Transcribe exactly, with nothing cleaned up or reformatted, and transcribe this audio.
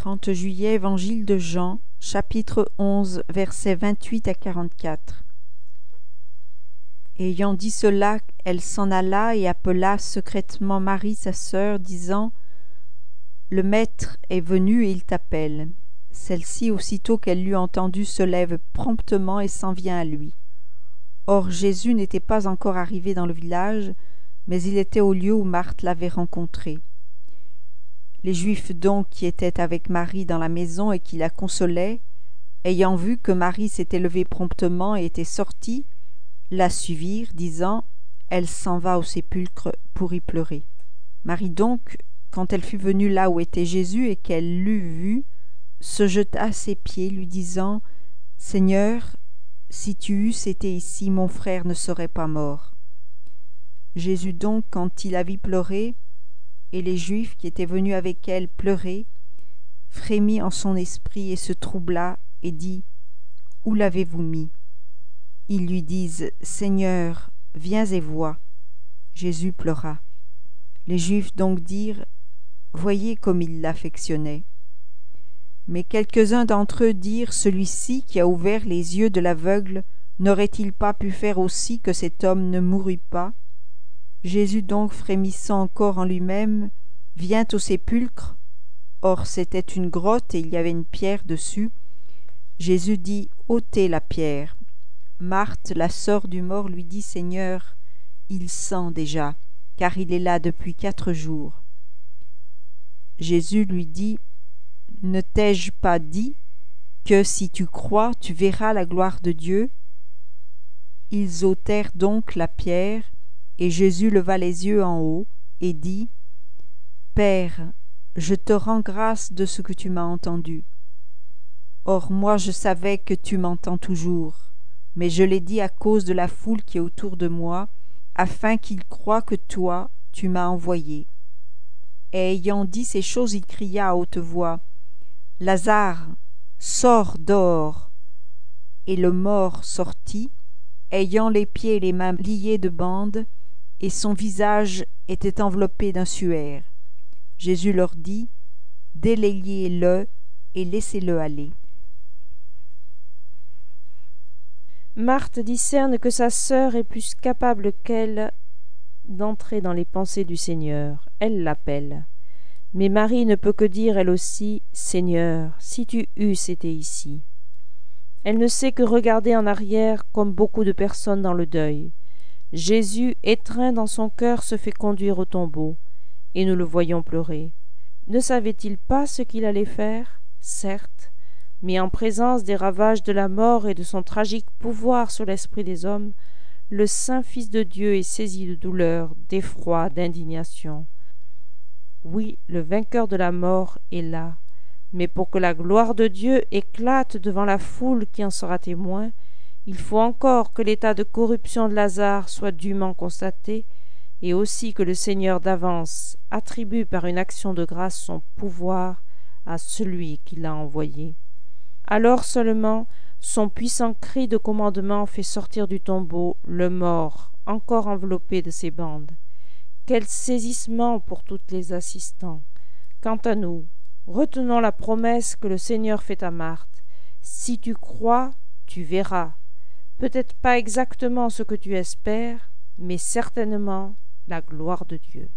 trente juillet, Évangile de Jean, chapitre onze, versets vingt-huit à quarante-quatre. Ayant dit cela, elle s'en alla et appela secrètement Marie sa sœur, disant : Le Maître est venu et il t'appelle. Celle-ci, aussitôt qu'elle l'eut entendu, se lève promptement et s'en vient à lui. Or Jésus n'était pas encore arrivé dans le village, mais il était au lieu où Marthe l'avait rencontré. Les Juifs donc qui étaient avec Marie dans la maison et qui la consolaient, ayant vu que Marie s'était levée promptement et était sortie, la suivirent, disant : Elle s'en va au sépulcre pour y pleurer. Marie donc, quand elle fut venue là où était Jésus et qu'elle l'eut vu, se jeta à ses pieds, lui disant : Seigneur, si tu eusses été ici, mon frère ne serait pas mort. Jésus donc, quand il la vit pleurer, et les Juifs qui étaient venus avec elle pleurer, frémit en son esprit et se troubla, et dit : Où l'avez-vous mis ? Ils lui disent : Seigneur, viens et vois. Jésus pleura. Les Juifs donc dirent : Voyez comme il l'affectionnait. Mais quelques-uns d'entre eux dirent : Celui-ci qui a ouvert les yeux de l'aveugle, n'aurait-il pas pu faire aussi que cet homme ne mourût pas ? Jésus donc, frémissant encore en lui-même, vient au sépulcre. Or c'était une grotte et il y avait une pierre dessus. Jésus dit : Ôtez la pierre. Marthe, la sœur du mort, lui dit : Seigneur, il sent déjà, car il est là depuis quatre jours. Jésus lui dit : Ne t'ai-je pas dit que si tu crois, tu verras la gloire de Dieu ? Ils ôtèrent donc la pierre, et Jésus leva les yeux en haut et dit : Père, je te rends grâce de ce que tu m'as entendu. Or moi je savais que tu m'entends toujours, mais je l'ai dit à cause de la foule qui est autour de moi, afin qu'ils croient que toi, tu m'as envoyé. Et ayant dit ces choses, il cria à haute voix : Lazare, sors dehors. Et le mort sortit, ayant les pieds et les mains liés de bandes, et son visage était enveloppé d'un suaire. Jésus leur dit : Délayez-le et laissez-le aller. Marthe discerne que sa sœur est plus capable qu'elle d'entrer dans les pensées du Seigneur. Elle l'appelle. Mais Marie ne peut que dire elle aussi : Seigneur, si tu eusses été ici. Elle ne sait que regarder en arrière comme beaucoup de personnes dans le deuil. Jésus, étreint dans son cœur, se fait conduire au tombeau, et nous le voyons pleurer. Ne savait-il pas ce qu'il allait faire ? Certes, mais en présence des ravages de la mort et de son tragique pouvoir sur l'esprit des hommes, le saint Fils de Dieu est saisi de douleur, d'effroi, d'indignation. Oui, le vainqueur de la mort est là, mais pour que la gloire de Dieu éclate devant la foule qui en sera témoin, il faut encore que l'état de corruption de Lazare soit dûment constaté, et aussi que le Seigneur d'avance attribue par une action de grâce son pouvoir à celui qui l'a envoyé. Alors seulement son puissant cri de commandement fait sortir du tombeau le mort encore enveloppé de ses bandes. Quel saisissement pour tous les assistants. Quant à nous, retenons la promesse que le Seigneur fait à Marthe : Si tu crois, tu verras. Peut-être pas exactement ce que tu espères, mais certainement la gloire de Dieu.